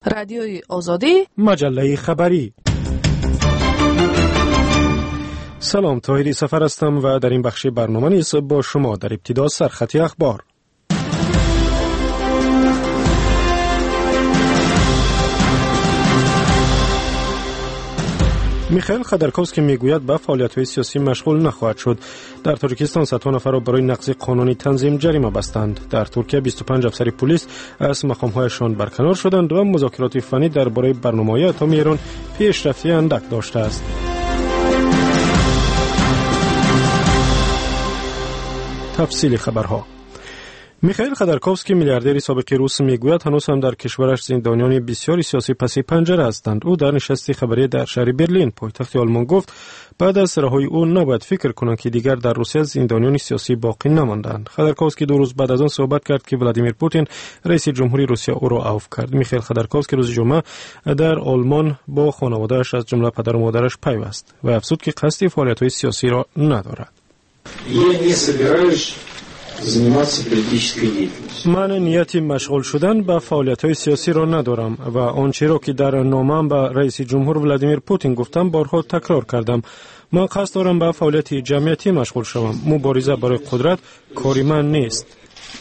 رادیوی آزادی، مجله خبری. سلام، طاهری سفر هستم و در این بخش برنامه نیز با شما. در ابتدا سرخط اخبار. میخائیل خودرکوفسکی میگوید به فعالیت‌های سیاسی مشغول نخواهد شد. در تاجیکستان 100 نفر را برای نقض قانون تنظیم جریمه بستند. در ترکیه 25 افسر پلیس از مقام‌هایشان برکنار شدند و مذاکرات فنی درباره برنامه‌های اتمی ایران پیشرفتی اندک داشته است. تفصیل خبرها. میخائیل خودرکوفسکی میلیاردر سابق روس میگوید هنوز هم در کشورش زندانیان بسیاری سیاسی پس پنجره هستند. او در نشستی خبری در شهر برلین پایتخت آلمان گفت بعد از رهایی او نباید فکر کنند که دیگر در روسیه زندانیان سیاسی باقی نماندند. خودرکوفسکی 2 روز بعد از آن صحبت کرد که ولادیمیر پوتین رئیس جمهوری روسیه او را عفو کرد. میخائیل خودرکوفسکی روز جمعه در آلمان با خانواده‌اش از جمله پدر و مادرش پیوست و افزود که قصد فعالیت‌های سیاسی را ندارد. من نیت مشغول شدن به فعالیت‌های سیاسی را ندارم و آنچه را که در نامه‌ام به رئیس جمهور ولادیمیر پوتین گفتم بارها تکرار کردم. من قصد دارم به فعالیت جمعیتی مشغول شوم. مبارزه برای قدرت کاری من نیست.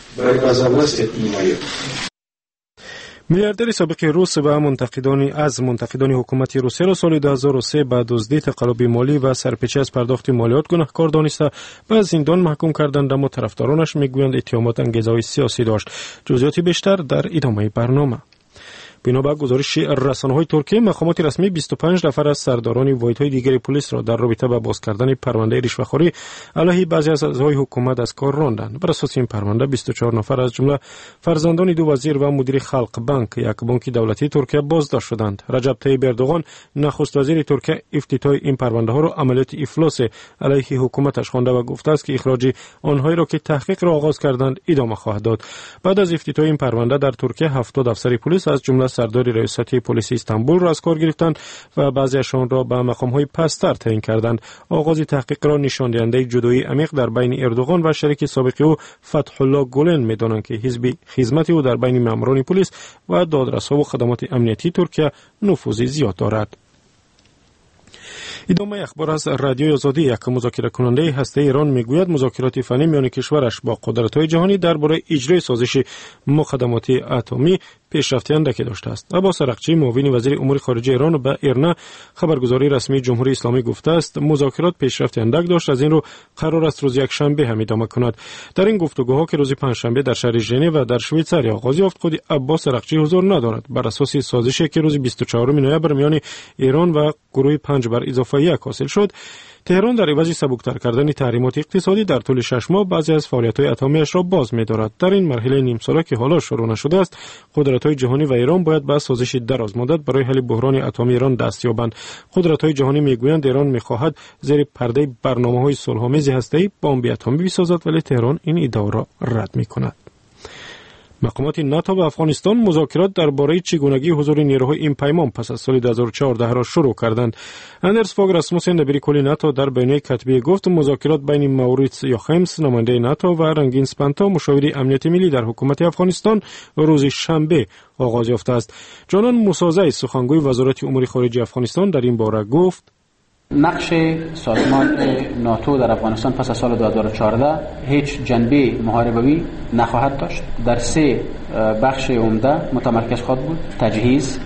میلیاردر سابق روس و منتقدان حکومت روسیه را سال 2003 به دزدی، تقلب مالی و سرپیچی از پرداخت مالیات گناهکار دانسته به زندان محکوم کردند، اما طرفدارانش میگویند اتهامات انگیزه‌های سیاسی داشت. جزئیات بیشتر در ادامه برنامه. بنابر گزارش رسانه‌های ترکیه، مقامات رسمی 25 نفر از سرداران واحدهای دیگر پلیس را در رابطه با باز کردن پرونده رشوه‌خوری علیه بعضی از اعضای حکومت از کار راندند. بر اساس این پرونده 24 نفر از جمله فرزندان 2 وزیر و مدیر خلق بانک، یک بانک دولتی ترکیه، بازداشت شدند. رجب طیب اردوغان، نخست وزیر ترکیه، افتتاح این پرونده‌ها را عملیات افلاس علیه حکومتش خوانده و گفته است که اخراج آنهایی را که تحقیق را آغاز کردند ادامه خواهد داد. بعد از افتتاح این پرونده در ترکیه 70 افسر پلیس از جمله سردار ریاستی پلیس استانبول را از کار گرفتند و بعضیشان را به مقام‌های پست‌تر تعیین کردند. آغاز تحقیق را نشان دهنده جدایی عمیق در بین اردوغان و شریک سابق او فتح الله گولن می‌دانند که حزب خدمت او در بین ماموران پلیس و دادرس‌ها و خدمات امنیتی ترکیه نفوذ زیاد دارد. ادامه اخبار از رادیوی آزادی. یک مذاکره کننده هسته ایران میگوید مذاکرات فنی میان کشورش با قدرت‌های جهانی درباره اجرای سازش مقدماتی اتمی پیشرفتی اندکی داشته است. عباس عراقچی، معاون وزیر امور خارجه ایران، به ایرنا خبرگزاری رسمی جمهوری اسلامی گفته است مذاکرات پیشرفتی اندک داشت، از این رو قرار است روز یکشنبه هم ادامه کند. در این گفتگوها که روز پنجشنبه در شهر ژنو و در شویتزاری آغاز یافت، خود عباس عراقچی حضور ندارد. بر اساس سازشی که روز 24 نوامبر میان ایران و گروه 5 بر اضافه 1 حاصل شد، تهران در عوض سبکتر کردن تحریمات اقتصادی در طول 6 ماه بعضی از فعالیت‌های اتمی‌اش را باز می‌دارد. در این مرحله نیم ساله که حالا شروع نشده است، قدرت‌های جهانی و ایران باید به سازش درازمدت برای حل بحران اتمی ایران دست یابند. قدرت‌های جهانی می‌گویند ایران می‌خواهد زیر پرده برنامه‌های صلح‌آمیز هسته‌ای بمب اتمی بسازد، ولی تهران این ادعا را رد می‌کند. مقامات ناتو و افغانستان مذاکرات درباره چگونگی حضور نیروهای این پیمان پس از سال 2014 را شروع کردند. اندرس فاگ راسموسن، دبیر کل ناتو، در بیانیه کتبی گفت مذاکرات بین موریتس یوخیمس، نماینده ناتو، و رنگین سپنتا، مشاور امنیت ملی در حکومت افغانستان، روز شنبه آغاز یافته است. جانان موسازی، سخنگوی وزارت امور خارجه افغانستان، در این باره گفت نقش سازمان ناتو در افغانستان پس از سال 2014 هیچ جنبه محاربوی نخواهد داشت. در 3 بخش عمده متمرکز خواهد بود: تجهیز،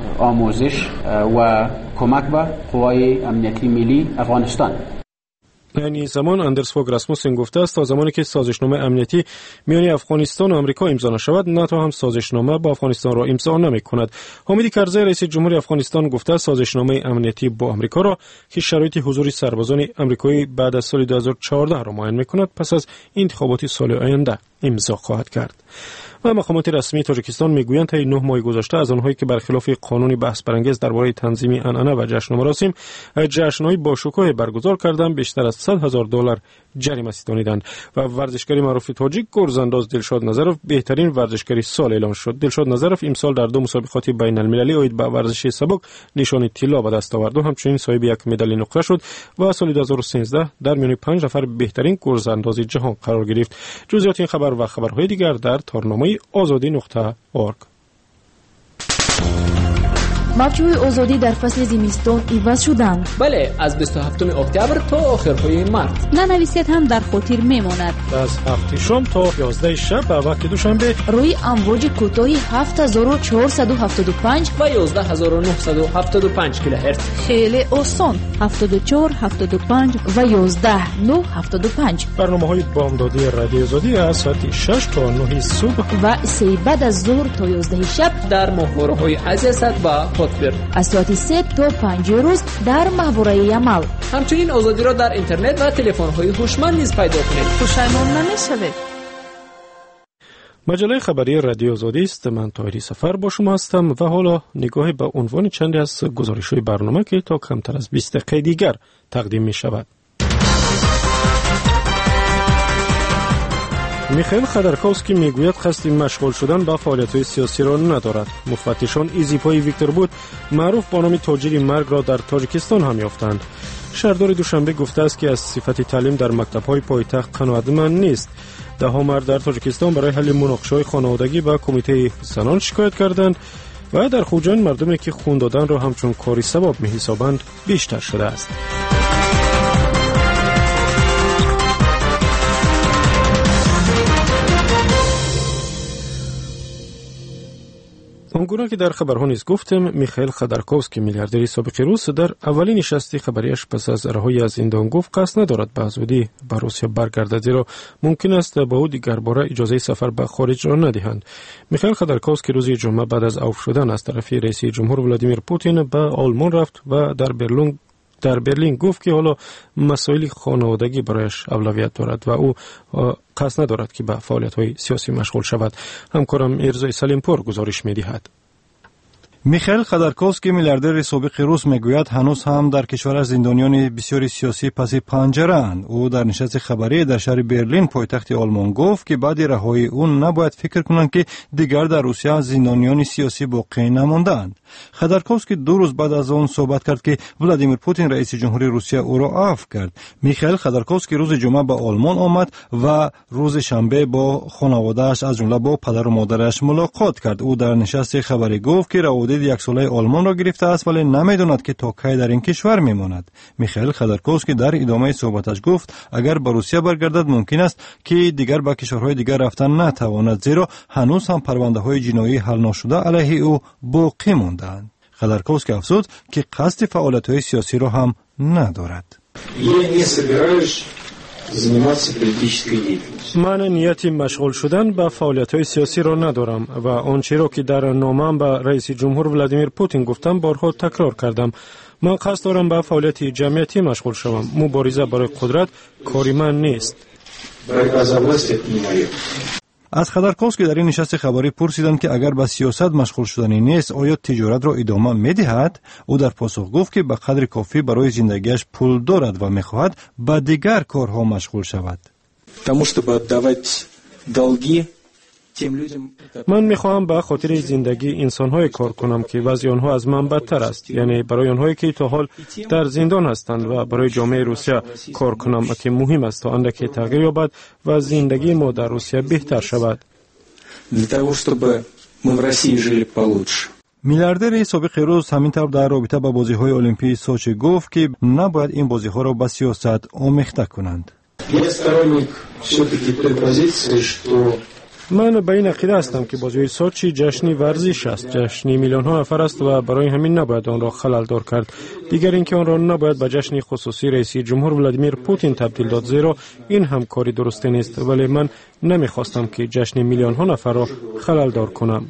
آموزش و کمک به قوای امنیتی ملی افغانستان. این زمان اندرس فاگ راسموسن گفته است تا زمانی که سازشنامه امنیتی میان افغانستان و آمریکا امضا نشود، ناتو هم سازشنامه با افغانستان را امضا نمی‌کند. حامد کرزی، رئیس جمهوری افغانستان، گفته است سازشنامه امنیتی با آمریکا را که شرایط حضور سربازان آمریکایی بعد از سال 2014 را معین می‌کند، پس از انتخابات سال آینده امضا خواهد کرد. و مقامات رسمی تاجیکستان میگویند تا 9 ماه گذشته از آنهایی که برخلاف قانون بحث برانگیز درباره تنظیم عنعنه و جشن و مراسم جشن‌های با شکوه برگزار کردند، بیشتر از $100,000 جریمه ستانیدند. و ورزشکاری معروف تاجیک گرزانداز دلشاد نظرف بهترین ورزشکاری سال اعلام شد. دلشاد نظرف امسال در 2 مسابقات بین المللی اید به ورزش سبک نشان طلا به دست آورد و همچنین صاحب یک مدال نقره شد و سال 2013 در میان 5 نفر بهترین گرزانداز جهان قرار گرفت. جزئیات این خبر و خبرهای دیگر در تارنامه azadi.org. موجهای آزادی در فصل زمستان عوض شدند. بله، از 27 اکتبر تا آخرهای مارس. ننویسید هم در خاطر میماند. از 7 شام تا 11 شب به وقت دوشنبه روی امواج کوتاه 7475 و 11975 کیلوهرتز. خیلی آسان. 74 75 و 11 975. برنامه‌های بامدادی رادیو آزادی از ساعت 6 تا 9 صبح و 3 بعد از ظهر تا 11 شب در ماهواره‌های عزیزت و قطبر. از ساعت 3 تا 5 روز در ماهواره عمل. همچنین آزادی را در اینترنت و تلفن‌های هوشمند نیز پیدا کنید. پشیمان نمی‌شوید. مجله خبری رادیو آزادی است. من طاهری سفر با شما هستم و حالا نگاهی به عنوان چندی از گزارش‌های برنامه که تا کمتر از 20 دقیقه دیگر تقدیم می‌شود. میخائیل خودرکوفسکی میگوید قصد مشغول شدن با فعالیت‌های سیاسی را ندارد. مفتشان ایزیپای ویکتور بود معروف با نام تاجر مرگ را در تاجیکستان هم یافتند. شهردار دوشنبه گفته است که از صفت تعلیم در مکتب‌های پایتخت قناعتمند نیست. ده‌ها مرد در تاجیکستان برای حل مناقشه‌های خانوادگی به کمیته زنان شکایت کردند و در خوجان مردمی که خون دادن را همچون کاری ثواب می‌حسابند بیشتر شده است. آنگونه که در خبرها نیز گفتم، میخائیل خودرکوفسکی میلیاردر سابق روس در اولین نشست خبریش پس از رهایی از زندان گفت قصد ندارد به زودی به روسیه برگردد، زیرا ممکن است به او دیگر باره اجازه سفر به خارج را ندهند. میخائیل خودرکوفسکی روز جمعه بعد از عفو شدن از طرف رئیس جمهور ولادیمیر پوتین به آلمان رفت و در برلین گفت که حالا مسائل خانوادگی برایش اولویت دارد و او قصد ندارد که به فعالیت‌های سیاسی مشغول شود. همکارم ارزای سلیمپور گزارش می‌دهد. میخائیل خودرکوفسکی میلیاردر سابق روس میگوید هنوز هم در کشورش زندانیان بسیاری سیاسی پس پنجره‌اند. او در نشست خبری در شهر برلین پایتخت آلمان گفت که بعد رهایی او نباید فکر کنند که دیگر در روسیه زندانیان سیاسی باقی نماندند. خودرکوفسکی 2 روز بعد از آن صحبت کرد که ولادیمیر پوتین رئیس جمهوری روسیه او را عفو کرد. میخائیل خودرکوفسکی روز جمعه به آلمان آمد و روز شنبه با خانواده‌اش از جمله با پدر و مادرش ملاقات کرد. او در نشست خبری گفت که روابط یک ساله آلمان را گرفته است ولی نمیداند که تا کی در این کشور میماند. میخائیل خودرکوفسکی در ادامه صحبتش گفت اگر به روسیه برگردد ممکن است که دیگر به کشورهای دیگر رفتن نتواند، زیرا هنوز هم پرونده‌های جنایی حل نشده علیه او باقی مانده‌اند. خودرکوفسکی افزود که قصد فعالیت‌های سیاسی را هم ندارد. من نیت مشغول شدن به فعالیت‌های سیاسی را ندارم و آنچه را که در نامه‌ام به رئیس جمهور ولادیمیر پوتین گفتم بارها تکرار کردم. من قصد دارم به فعالیت جمعیتی مشغول شوم. مبارزه برای قدرت کاری من نیست. از خودرکوفسکی در این نشست خبری پرسیدند که اگر به سیاست مشغول شدنی نیست آیا تجارت را ادامه می‌دهد؟ او در پاسخ گفت که به قدر کافی برای زندگیش پول دارد و می‌خواهد به دیگر کارها مشغول شود. من میخواهم به خاطر زندگی انسان‌های کار کنم که وضع آنها از من بدتر است، یعنی برای آنهایی که تا حال در زندان هستند و برای جامعه روسیه کار کنم که مهم است تا اندکی تغییر یابد و زندگی ما در روسیه بهتر شود. میلیاردر سابق روس همینطور در رابطه با بازی‌های المپیک سوچی گفت که نباید این بازی‌ها را به سیاست آمیخته کنند. من به این عقیده هستم که بازی‌های سوچی جشنی ورزش است، جشنی میلیون‌ها نفر است و برای همین نباید آن را خلل دار کرد. دیگر اینکه آن را نباید به جشنی خصوصی رئیس جمهور ولادیمیر پوتین تبدیل داد، زیرا این هم کاری درستی نیست، ولی من نمیخواستم که جشن میلیون‌ها نفر را خلل دار کنم.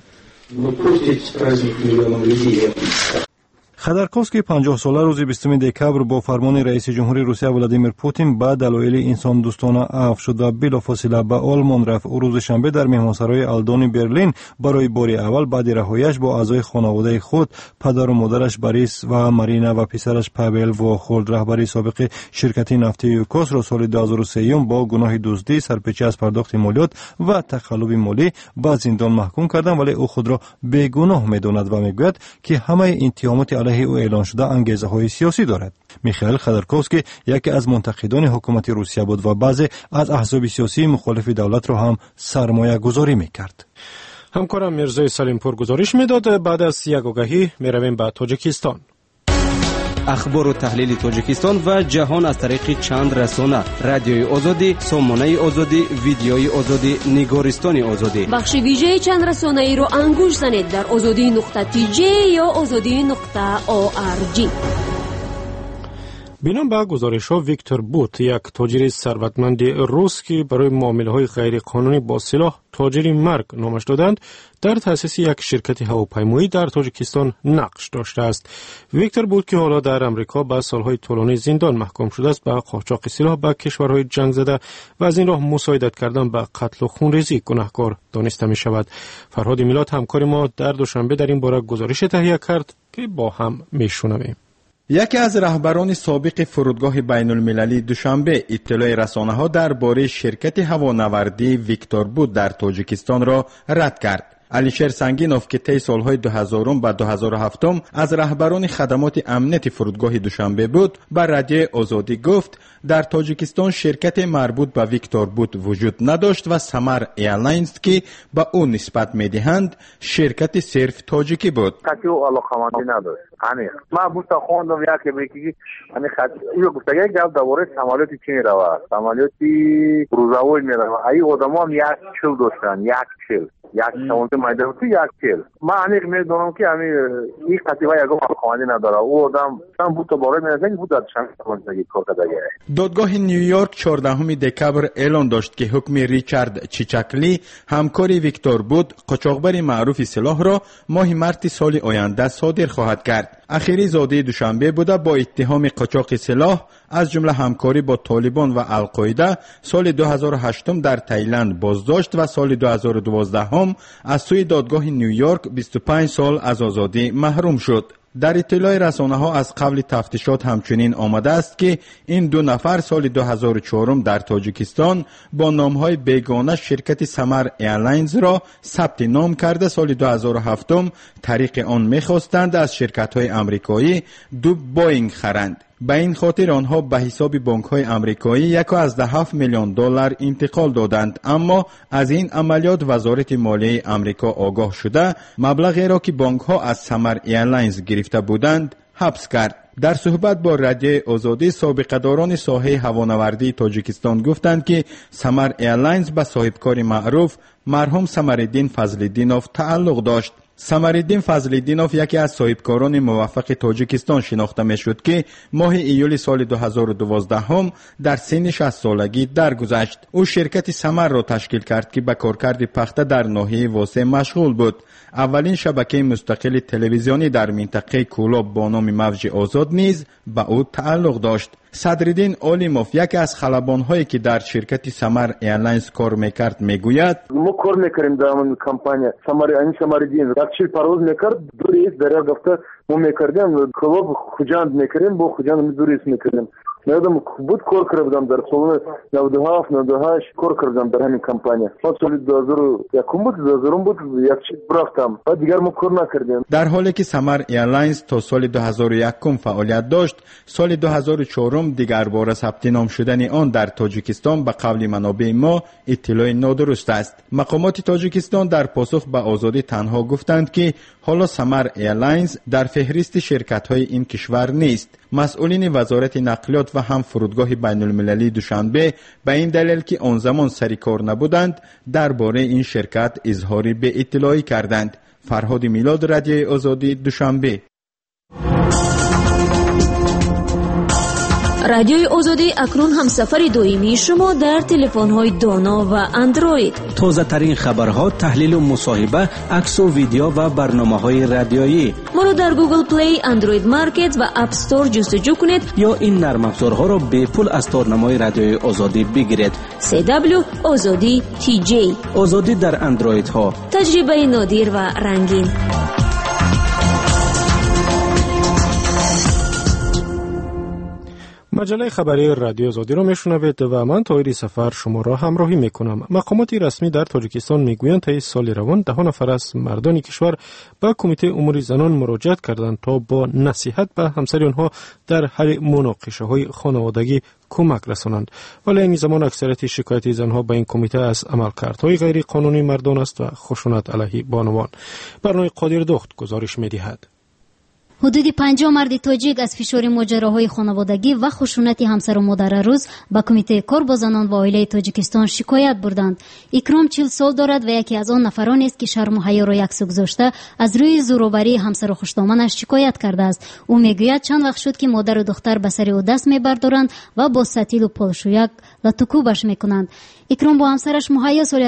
خودرکوفسکی 50 ساله روز 20 دکبر با فرمان رئیس جمهوری روسیه ولادیمیر پوتین به دلایل انسان دوستانه عفو شد و بلافاصله به آلمان رفت. او روز شنبه در مهمانسرای آلدونی برلین برای بار اول بعد رهایی‌اش با اعضای خانواده خود، پدر و مادرش بریس و مارینا و پسرش پاول واخولد، رهبری سابق شرکت نفتی یوکوس را سال 2003 با گناه دزدی، سرپیچی از پرداخت مالیات و تخلف مالی به زندان محکوم کردند، ولی او خود را بیگناه می‌داند و می‌گوید که همه اتهامات علیه او اعلان شده انگیزه‌های سیاسی دارد. میخائیل خودرکوفسکی یکی از منتقدان حکومت روسیه بود و بعضی از احزاب سیاسی مخالف دولت را هم سرمایه گذاری می‌کرد. همکارم میرزای سلیمپور گزارش میداد. بعد از یک آگهی میرویم به تاجیکستان. اخبار و تحلیل تاجیکستان و جهان از طریق چند رسانه: رادیوی آزادی، سامانه آزادی، ویدیوی آزادی، نگارستان آزادی. بخش ویژه چند رسانه ای رو انگوش زنید در azadi.tj یا azadi.org. بینام به گزارش‌ها، ویکتور بوت، یک تاجر ثروتمند روس که برای معامله‌های غیر قانونی با سلاح تاجر مرگ نامش دادند، در تأسیس یک شرکت هواپیمایی در تاجیکستان نقش داشته است. ویکتور بوت که حالا در امریکا به سالهای طولانی زندان محکوم شده است، به قاچاق سلاح به کشورهای جنگ زده و از این راه مساعدت کردن به قتل و خونریزی گناهکار دانسته می شود. فرهاد میلاد همکار ما در دوشنبه در این باره گزارش تهیه کرد که با هم میشنویم. یکی از رهبران سابق فرودگاه بین المللی دوشنبه اطلاع رسانه‌ها درباره شرکت هوانوردی ویکتور بوت در تاجیکستان را رد کرد. علیشیر سنگینوف که طی سالهای 2000 و 2007 از رهبران خدمات امنیت فرودگاه دوشنبه بود، به رادیو آزادی گفت در تاجیکستان شرکت مربوط به ویکتور بوت وجود نداشت و سمر ایرلاینز که به او نسبت میدهند شرکت صرف تاجیکی بود. کسی او علاقمندی نداشت. من بوت خوندم یکی بگی اینو گفت یک جواب درباره سمالیاتی چی میروه، سمالیاتی روزاوی میروه. ای آدما هم یک چل داشتن، یک چل یک شونده مایدهوتی یک چل. من انیق میدونم که این قطعه یک علاقمندی نداره. او آدم هم بوت باره میرزنی بود در شنگ کار کرده. دادگاه نیویورک 14 دکبر اعلان داشت که حکم ریچارد چیچکلی، همکار ویکتور بوت، قاچاقبر معروف سلاح را ماه مارس سال آینده صادر خواهد کرد. اخیری زاده دوشنبه بوده با اتهام قاچاق سلاح از جمله همکاری با طالبان و القاعده سال 2008 در تایلند بازداشت و سال 2012 از سوی دادگاه نیویورک 25 سال از آزادی محروم شد. در اطلاع رسانه‌ها از قبل تفتیشات همچنین آمده است که این دو نفر سال 2004 در تاجیکستان با نام‌های بیگانه شرکت سمر ایرلاینز را ثبت نام کرده سال 2007 طریق آن می‌خواستند از شرکت‌های آمریکایی دو بوئینگ خرند. به این خاطر آنها به حساب بانک‌های آمریکایی 1.7 میلیون دلار انتقال دادند، اما از این عملیات وزارت مالیه آمریکا آگاه شده مبلغی را که بانک‌ها از سمر ایرلاینز گرفته بودند حبس کرد. در صحبت با رادیو آزادی، سابقه‌داران ساحه هوانوردی تاجیکستان گفتند که سمر ایرلاینز به صاحبکار معروف مرحوم سمرالدین فضل‌الدینوف تعلق داشت. سمرالدین فضل‌الدینوف یکی از صاحبکاران موفق تاجیکستان شناخته میشد که ماه ایول سال 2012 در سن 60 سالگی درگذشت. او شرکت سمر را تشکیل کرد که به کارکرد پخته در ناحیه واسع مشغول بود. اولین شبکه مستقل تلویزیونی در منطقه کولاب با نام موج آزاد نیز به او تعلق داشت. صدرالدین علیموف یکی از خلبان‌هایی که در شرکت سمر ایرلاینز کار میکرد میگوید: ما کار میکردیم در این کمپانی سمرالدین رقصی پرواز میکرد، دوریست دریا گفته ما میکردیم کلوب خوجاند میکردیم، با خوجاند دوریست میکردیم. میادم بود کار کردم در سال 97 98 کار کردم در همین کمپانی. ما سال 2001 بود یک چیز رفتم و دیگر ما کار نکردیم. در حالی که سمر ایرلاینز تا سال 2001 فعالیت داشت، سال 2004 دیگر بار ثبت نام شدن آن در تاجیکستان به قول منابع ما اطلاع نادرست است. مقامات تاجیکستان در پاسخ به آزادی تنها گفتند که حالا سمر ایرلاینز در فهرست شرکت‌های این کشور نیست. مسئولین وزارت نقلیات و هم فرودگاه بین المللی دوشنبه به این دلیل که آن زمان سری کار نبودند درباره این شرکت اظهاری به اطلاعی کردند. فرهاد میلاد، رادیو آزادی، دوشنبه. رادیوی آزادی اکنون هم سفر دائمی شما در تلفن‌های دانا و اندروید. تازه ترین خبرها، تحلیل و مصاحبه، عکس و ویدیو و برنامه‌های رادیویی. ما را در گوگل پلی، اندروید مارکت و اپ استور جستجو کنید یا این نرم افزارها را به پول از تارنمای رادیوی آزادی بگیرید. CW آزادی TJ. آزادی در اندروید ها. تجربه نادر و رنگین. مجله خبری رادیو آزادی را میشنوید و من طاهر سفر شما را همراهی میکنم. مقامات رسمی در تاجیکستان میگویند تا سال روان 10 نفر از مردان کشور به کمیته امور زنان مراجعت کردند تا با نصیحت به همسر آنها در حل مناقشه های خانوادگی کمک رسانند. ولی این زمان اکثریت شکایت زنها به این کمیته از عملکردهای غیر قانونی مردان است و خشونت علیه بانوان. برنامه قادر دخت گزارش میدهد. حدود 50 مرد تاجیک از فشار ماجراهای خانوادگی و خشونت همسر و مادر روز به کمیته کار با زنان و عائله تاجیکستان شکایت بردند. اکرام 40 سال دارد و یکی از آن نفرانی است که شرم و حیا را یکسو گذاشته از روی زورآوری همسر و خوشدامنش شکایت کرده است. او میگوید چند وقت شد که مادر و دختر به سر او دست میبردارند و با ستیل و پالشویک لطوکوبش میکنند. اکرام با همسرش مهیا سال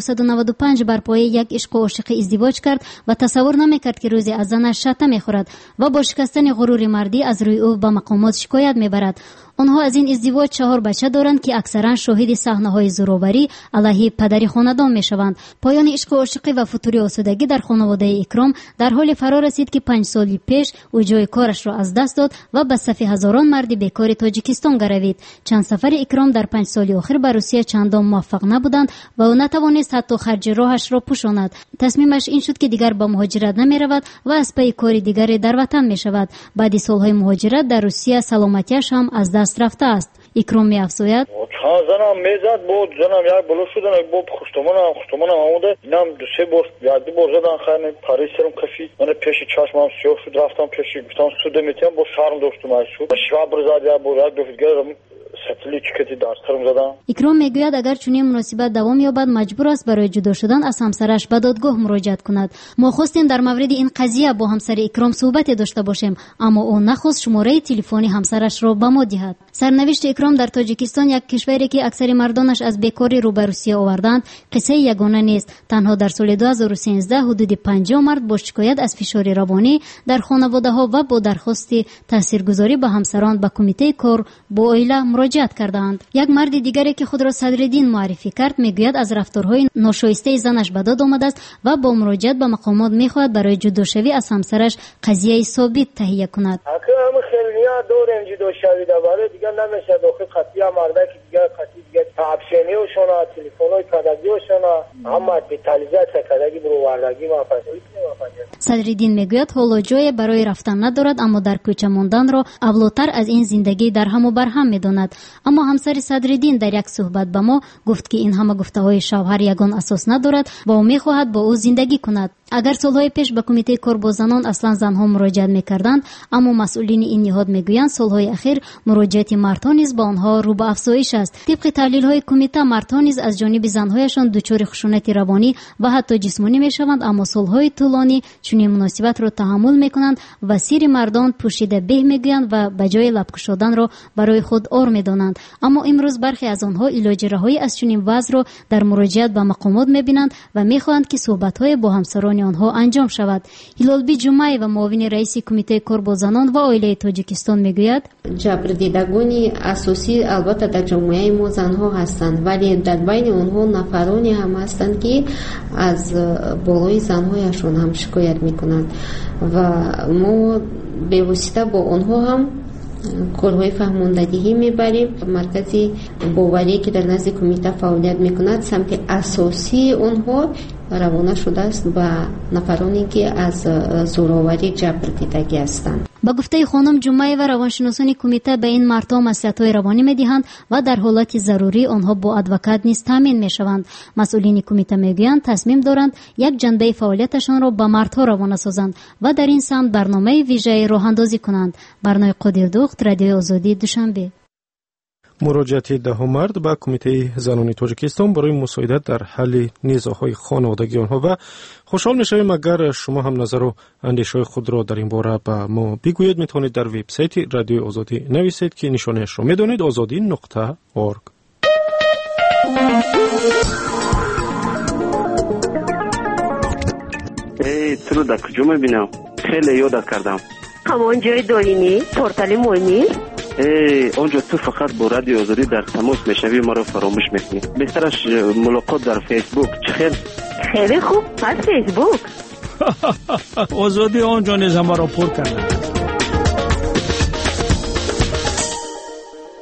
1995 بر پایه یک عشق و عاشقی ازدواج کرد و تصور نمیکرد که روزی از زنش شتم میخورد و با شکستن غرور مردی از روی او به مقامات شکایت میبرد. آنها از این ازدواج 4 بچه دارند که اکثرا شاهد صحنه‌های زورآوری علیه پدری خاندان میشوند. پایان عشق و عاشقی و فتوری آسودگی در خانواده اکرام در حال فرا رسید که 5 سال پیش او جای کارش را از دست داد و به صف هزاران مرد بیکار تاجیکستان گروید. چند سفر اکرام در 5 سال اخیر به روسیه چندان موفق نبودند و او نتوانست حتی خرج راهش را پوشاند. تصمیمش این شد که دیگر به مهاجرت نمیرود و از پی کار دیگری در وطن میشود. بعد سالهای مهاجرت در روسیه سلامتیش هم از دست رفته است. اکرام می‌افزاید چند زنم میزد بود زنم یک بلو شدن یک بود خوشتمانم آموده اینم 2-3 بار یک 2 بار زدن خیلی پریش سرم کفی من پیش چشمم سیاه شد رفتم پیش گفتم سوده میتیم با شرم داشتم از شد شواب زد یک بار یک دو دیگر ستلی چکتی در سرم زدم. اکرام میگوید اگر چنین مناسبت دوام یابد مجبور است برای جدا شدن از همسرش به دادگاه مراجعت کند. ما خواستیم در مورد این قضیه با همسر اکرام صحبت داشته باشیم اما او نخواست شماره تلفنی همسرش را به ما دهد. سرنوشت اکرام در تاجیکستان یک کشوری که اکثر مردانش از بیکاری رو به روسیه آوردند قصه یگانه نیست. تنها در سال 2013 حدود 50 مرد با شکایت از فشار روانی در خانواده‌ها و با درخواست تاثیرگذاری به همسران به کمیته کار با عائله مراجعت کردند. یک مرد دیگری که خود را صدرالدین معرفی کرد میگوید از رفتارهای ناشایسته زنش به داد آمده است و با مراجعت به مقامات میخواهد برای جداشوی از همسرش قضیه ثابت تهیه کند. همه خیلی دارن جداشوی درباره دیگه نمیشه داخل قضیه مرده که دیگه قضیه دیگه تعبشینی و شونا تلفن‌های کدگی و شونا اما دیتالیزات کدگی برو وردگی ما صدرالدین میگوید حالا جای برای رفتن ندارد اما در کوچه ماندن را اولاتر از این زندگی در هم و بر هم میداند. اما همسر صدرالدین در یک صحبت به ما گفت که این همه گفته‌های شوهر یگان اساس ندارد و او میخواهد با او زندگی کند. اگر سالهای پیش به کمیته کار با زنان اصلا زنها مراجعت میکردند اما مسئولین این نهاد میگویند سالهای اخیر مراجعت مردها نیز با آنها رو به افزایش است. طبق تحلیل‌های کمیته مردها نیز از جانب زنهایشان دچار خشونت روانی و حتی جسمانی میشوند اما سالهای طولانی چنین مناسبت را تحمل میکنند و سیر مردان پوشیده به میگویند و به جای لب گشادن را برای خود آر میدانند. اما امروز برخی از آنها علاج رهایی از چنین وضع را در مراجعت به مقامات میبینند و میخواهند که صحبت‌های با همسران آنها انجام شود. هلالبی جمعی و معاون رئیس کمیته کار با زنان و عائله تاجیکستان میگوید جبردیدگانی اساسی البته در جامعه ما زنها هستند ولی در بین آنها نفرانی هم هستند که از بالای زنهایشون هم شکایت میکنند و ما به واسطه با آنها هم کارهای فهماندهی میبریم. مرکزی باوری که در نزد کمیته فعالیت میکند سمت اساسی آنها روانه شده است به نفرانی که از زورآوری جبر دیدگی هستند. با گفته خانم جمعه و روانشناسان کمیته به این مردها مصلحت‌های روانی میدهند و در حالت ضروری آنها با ادوکات نیز تامین میشوند. مسئولین کمیته میگویند تصمیم دارند یک جنبه فعالیتشان را به مردها روانه سازند و در این سمت برنامه ویژه راه اندازی کنند. برنامه قادر دخت رادیو آزادی دوشنبه. مراجعت 10 مرد به کمیته زنان تاجیکستان برای مساعدت در حل نزاع‌های خانوادگی آنها و خوشحال می‌شویم اگر شما هم نظر و اندیشه‌های خود را در این باره به ما بگویید. میتونید در وبسایت رادیو آزادی نویسید که نشانش را میدونید azadi.org. تو در کجا میبینم؟ خیلی یادت کردم. همان جای دارینی؟ پورتال مولنی؟ اونجا تو فقط با رادیو آزادی در تماس میشوی ما رو فراموش میکنی. بهترش ملاقات در فیسبوک. چه خیلی خوب. از فیسبوک آزادی آنجا نیز همه را پر کرده.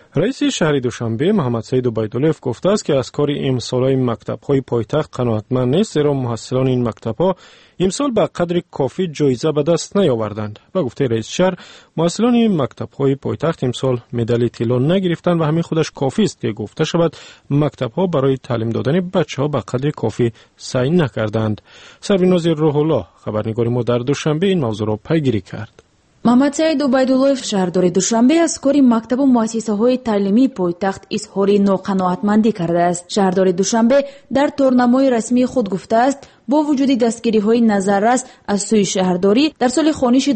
رئیس شهر دوشنبه محمد سعید عبیدالله گفته است که از کار امسال‌های مکتب‌های پایتخت قناعتمند نیست، زیرا محصلان این مکتب‌ها امسال به قدر کافی جایزه به دست نیاوردند. به گفته رئیس شهر، محصلان این مکتب‌های پایتخت امسال مدال طلا نگرفتند و همین خودش کافی است که گفته شود مکتب‌ها برای تعلیم دادن بچه‌ها به قدر کافی سعی نکردند. سربیناز روح الله خبرنگار ما در دوشنبه این موضوع را پیگیری کرد. محمد سعید عبیدالله شهردار دوشنبه از کاری مکتب و مؤسسه‌های تعلیمی پایتخت اظهار ناقناعتمندی کرده است. شهردار دوشنبه در تورنمای رسمی خود گفته است با وجود دستگیری‌های نظررس از سوی شهرداری در سال خونیش 2012-2013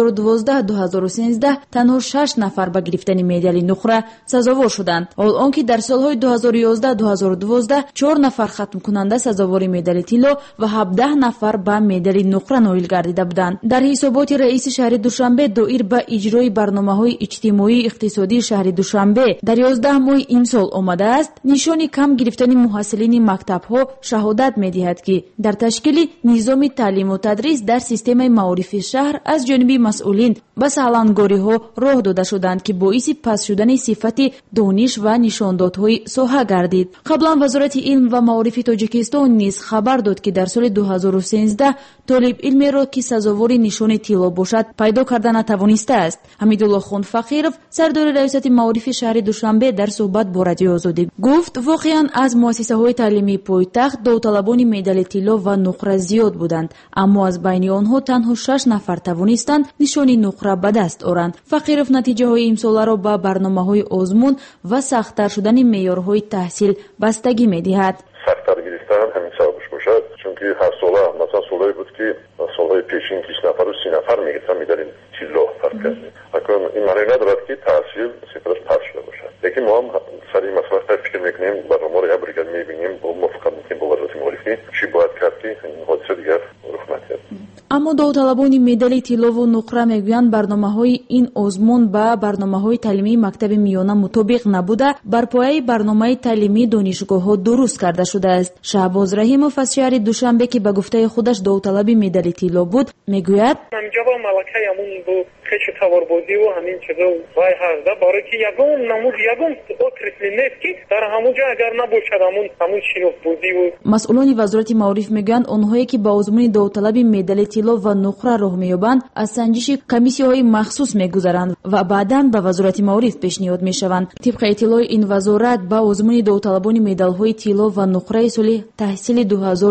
تنها 6 نفر به گرفتن مدال نقره سزاوار شدند، حال آنکه در سال‌های 2011-2012 4 نفر ختم کننده سزاوار مدال طلا و 17 نفر به مدال نقره نایل گردیده بودند. در حسابات رئیس شهر دوشنبه دایر به اجرای برنامه‌های اجتماعی اقتصادی شهر دوشنبه در 11 ماه این سال آمده است، نشان کم گرفتن محصلین مکتب‌ها شهادت می‌دهد که در تشکیل نظام تعلیم و تدریس در سیستم معارف شهر از جانب مسئولین به سالانگاری‌ها راه داده شدند که باعث پس شدن صفت دانش و نشاندادهای ساحه گردید. قبلا وزارت علم و معارف تاجیکستان نیز خبر داد که در سال 2013 طالب علمی را که سزاوار نشان طلا باشد پیدا کرده نتوانسته است. حمیدالله خان فقیرов سردار ریاست معارف شهر دوشنبه در صحبت با رادیو آزادی گفت واقعا از مؤسسه‌های تعلیمی پایتخت داوطلبان مدال طلا و نقره زیاد بودند، اما از بین آنها تنها 6 نفر توانستند نشان نقره به دست آورند. فقیرов نتیجه های امساله را به برنامه‌های آزمون و سخت‌تر شدن معیارهای تحصیل بستگی می‌دهد. سخت‌تر گرفتن همین سببش باشد، چون که هر ساله مثلا سالهایی بود که سالهای پیشین 20 نفر و 30 نفر می‌گرفتن مدال طلا فرق کرد. اکنون این معنی ندارد که تحصیل صفرش پس شده باشد. لیکن ما هم سر این مسئله فکر می‌کنیم، برنامه را برگرد می‌بینیم، با موافقت می‌کنیم با وزارت معارفه چی باید کرد که این حادثه دیگر رخ ندهد. اما داوطلبان مدال طلا و نقره میگویند برنامه‌های این آزمون با برنامه‌های تعلیمی مکتب میانه مطابق نبوده، بر پایه برنامه تعلیمی دانشگاه‌ها درست کرده شده است. شهباز رحیمов از شهر دوشنبه که به گفته خودش داوطلب مدال طلا بود میگوید اینجا با ملکه همون دو خیش تواربازی و همین چیزا وای هست برای که یگون نمود یگون اوترسلی نیست که در همونجا اگر نباشد همون شیروف بودی و مسئولان وزارت معارف میگویند آنهایی که با آزمون داوطلب مدال طلا و نقره راه مییابند از سنجش کمیسی‌های مخصوص میگذرند و بعداً به وزارت معارف پیشنهاد میشوند. طبق اطلاع این وزارت با آزمون داوطلبان مدال‌های طلا و نقره سال تحصیل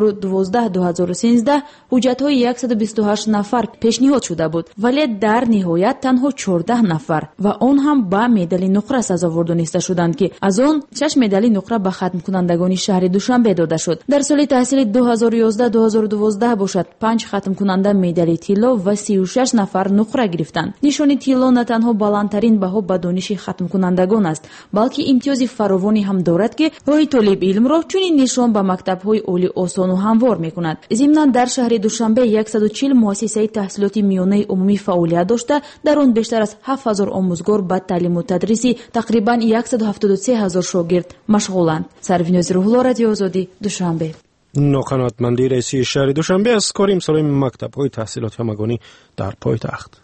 2012-2013 حجت‌های 128 نفر پیشنهاد شده بود، ولی در نهایت تنها 14 نفر و آن هم با مدال نقره سزاوار دانسته شدند که از آن 6 مدال نقره به ختم کنندگان شهر دوشنبه داده شد. در سال تحصیل 2011-2012 باشد 5 ختم کننده مدال طلا و 36 نفر نقره گرفتند. نشان طلا نه تنها بلندترین بها به دانش ختم کنندگان است، بلکه امتیاز فراوانی هم دارد که راه طالب علم را چنین نشان به مکتب‌های عالی آسان و هموار می‌کند. ضمناً در شهر دوشنبه 140 مؤسسه تحصیلات میانه عمومی فعالیت داشته، در آن بیشتر از 7000 آموزگار به تعلیم و تدریس تقریباً 173000 شاگرد مشغولند. سربیناز روح الله، رادیو آزادی، دوشنبه. ناقناعتمندی رئیس شهر دوشنبه از کار امسال مکتب‌های تحصیلات همگانی در پایتخت.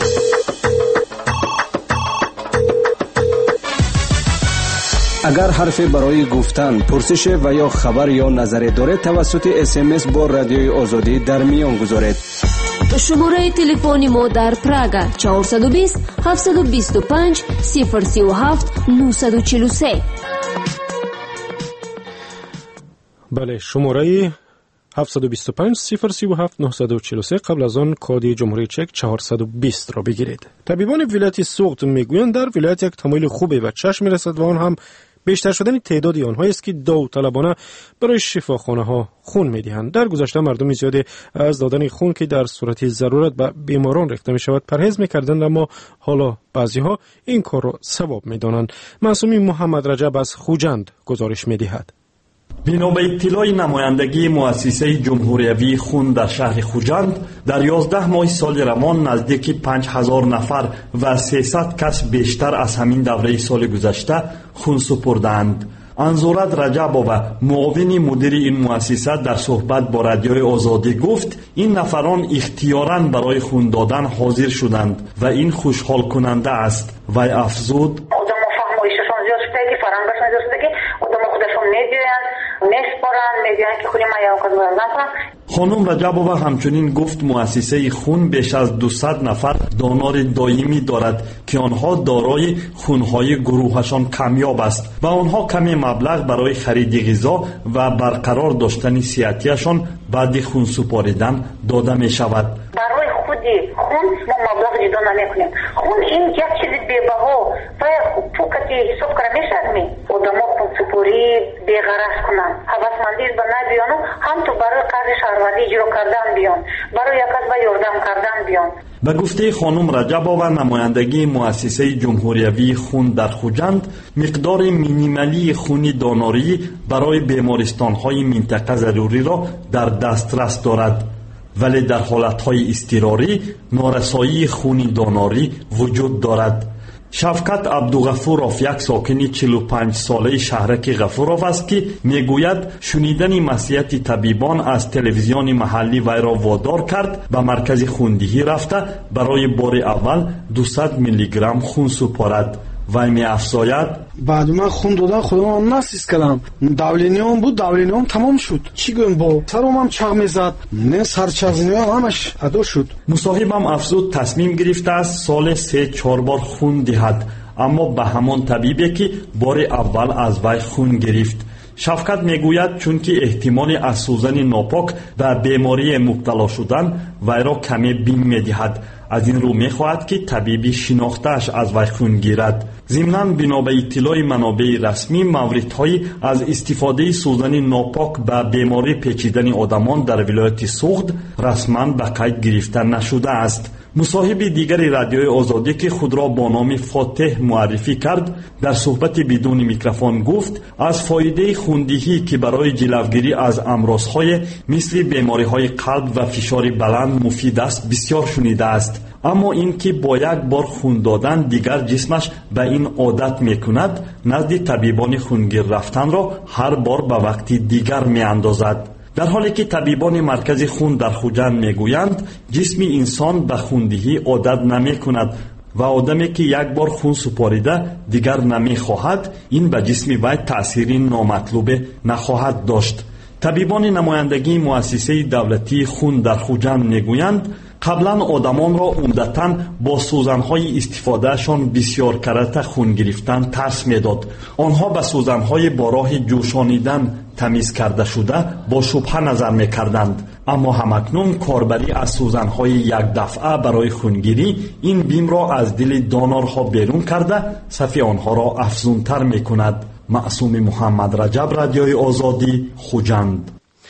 اگر حرفی برای گفتن، پرسش و یا خبر یا نظری دارید توسط SMS با رادیوی آزادی در میان گذارید. شماره تلفن ما در پراگ 420 725 037 943. بله، شماره 725 037 943 قبل از آن کد جمهوری چک 420 را بگیرید. طبیبان ولایت سوخت میگویند در ولایت یک تمایل خوبی به چشم میرسد و آن هم بیشتر شدن تعداد آنهایی است که داوطلبانه برای شفاخانه ها خون میدهند. در گذشته مردم زیادی از دادن خون که در صورت ضرورت به بیماران ریخته می شود پرهیز میکردند، اما حالا بعضی ها این کار را ثواب میدانند. معصومی محمد رجب از خوجند گزارش میدهد. بنا به اطلاع نمایندگی مؤسسه جمهوریوی خون در شهر خوجند، در 11 ماه سال رمان نزدیک 5000 نفر و 300 کس بیشتر از همین دوره سال گذشته خون سپردند. انزورت رجب‌آوا معاون مدیر این مؤسسه در صحبت با رادیوی آزادی گفت این نفران اختیاراً برای خون دادن حاضر شدند و این خوشحال کننده است. و افزود که خودی ما یا کد وزن. خانم رجبووا همچنین گفت مؤسسه خون بیش از 200 نفر دانار دائمی دارد که آنها دارای خونهای گروهشان کمیاب است و آنها کمی مبلغ برای خرید غذا و برقرار داشتن صحتیشان بعد خون سپاریدن داده می شود. برای خودی خون ما مبلغ جدا نمیکنیم. خون این یک چیز بی‌بها و تو کتی حساب کنه میشد می آدما خون سپاری بی‌غرض کنن هوسمندی به نبیان هم تو برای قرض شهروندی اجرا کردن بیان برای یک از یاردم کردن بیان. به گفته خانم رجبووا نمایندگی مؤسسه جمهوریوی خون در خوجند مقدار مینیمالی خون داناری برای بیمارستان‌های منطقه ضروری را در دسترس دارد، ولی در حالتهای اضطراری نارسایی خون داناری وجود دارد. شفقت عبدالغفورов یک ساکن 45 ساله شهرک غفورov است که میگوید شنیدن نصیحت طبیبان از تلویزیون محلی وی را وادار کرد به مرکز خوندهی رفته برای بار اول 200 میلی گرم خون سپارد. وی می افزاید بعد من خون دادن خودم نسیز کردم، давлением بود، давлением تمام شد. چی گویم با سرم هم چغ میزد، نه سرچزنی همش ادا شد. مصاحبم افزود تصمیم گرفته است سال 3-4 بار خون دهد، اما به همان طبیبی که بار اول از وی خون گرفت. شفقت میگوید چون که احتمال از سوزن ناپاک به بیماری مبتلا شدن وی را کمی بیم میدهد. از این رو میخواهد که طبیبی شناخته‌اش از وی خون گیرد. ضمناً بنا به اطلاع منابع رسمی موردهایی از استفاده سوزن ناپاک به بیماری پیچیدن آدمان در ولایت سوخت رسما به قید گرفته نشده است. مصاحب دیگری رادیوی آزادی که خود را با نام فاتح معرفی کرد در صحبت بدون میکروفون گفت از فایده خوندهی که برای جلوگیری از امراضهای مثل بیماری‌های قلب و فشار بلند مفید است بسیار شنیده است، اما این که با یک بار خون دادن دیگر جسمش به این عادت میکند نزد طبیبان خونگیر رفتن را هر بار به وقتی دیگر میاندازد. در حالی که طبیبان مرکز خون در خوجند میگویند جسم انسان به خوندهی عادت نمی کند و آدمی که یک بار خون سپاریده دیگر نمی خواهد، این به جسم وی تأثیر نامطلوب نخواهد داشت. طبیبان نمایندگی مؤسسه دولتی خون در خوجند میگویند قبلا آدمان را عمدتاً با سوزن‌های استفادهشان بسیار کرده خون گرفتن ترس میداد. آنها به سوزن‌های با راه جوشانیدن تمیز کرده شده با شبهه نظر میکردند، اما همکنون کاربری از سوزن‌های یک دفعه برای خونگیری این بیم را از دل دانارها بیرون کرده صف آنها را افزونتر میکند. معصوم محمد رجب، رادیوی آزادی، خوجند.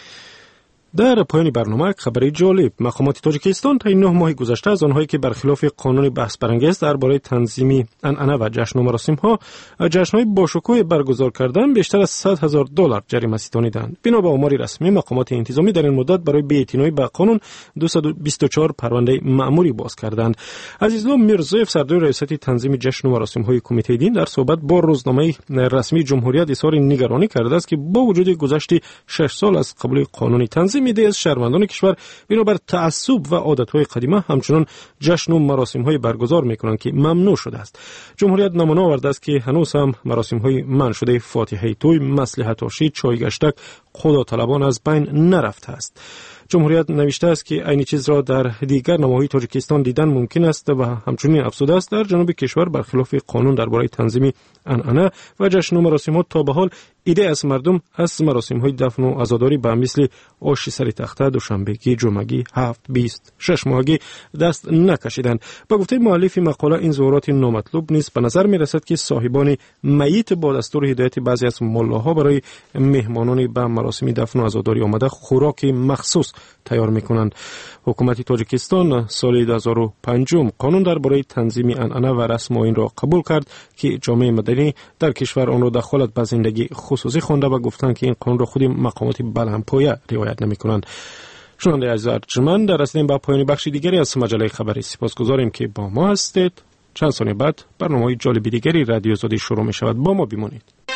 در پایان برنامه خبری جالب، مقامات تاجیکستان تا این 9 ماه گذشته از آنهایی که برخلاف قانون بحث برانگیز درباره تنظیم عنعنه و جشن و مراسم ها جشن‌های باشکوه برگزار کردن بیشتر از $100,000 جریمه ستانیدند. بنا به آمار رسمی مقامات انتظامی در این مدت برای بی‌اعتنایی به قانون 224 پرونده مأموری باز کردند. عزیزالله میرزایف سردار ریاست تنظیم جشن و مراسم های کمیته دین در صحبت با روزنامه رسمی جمهوریت اظهار نگرانی کرده است که با وجود گذشت 6 سال از قبول قانون تنظیم میده از شهروندان کشور بنابر تعصب و عادت‌های قدیمه همچنان جشن و مراسم‌های برگزار می‌کنند که ممنوع شده است. جمهوریت نمونه آورده است که هنوز هم مراسم‌های منع شده فاتحه توی، مصلحت آشی، چای گشتک، خدا طلبان از بین نرفته است. جمهوریت نوشته است که این چیز را در دیگر نماهای تاجیکستان دیدن ممکن است و همچنین افزوده است در جنوب کشور برخلاف قانون درباره تنظیم عنعنه و جشن و مراسمات تا به حال ایده از مردم از مراسم‌های دفن و عزاداری به مثل آشی سر تخته، دوشنبگی، جمعگی، 7، 20، 6 ماهگی دست نکشیدند. با گفته مؤلف مقاله این ظهورات نامطلوب نیست به نظر می‌رسد که صاحبان میت با دستور هدایت بعضی از ملاها برای مهمانان به مراسم دفن و عزاداری آمده خوراک مخصوص تیار می‌کنند. حکومت تاجیکستان سال 2005 قانون درباره تنظیم عنعنه و رسم آیین را قبول کرد که جامعه مدنی در کشور آن را دخالت به زندگی خصوصی خوانده و گفتند که این قانون را خود مقامات بلندپایه رعایت نمی‌کنند. شنونده عزیز ارجمند، در رسیدیم به پایان بخش دیگری از مجله خبری. سپاسگزاریم که با ما هستید. چند ثانیه بعد برنامه‌های جالب دیگری رادیو آزادی شروع می‌شود. با ما بمانید.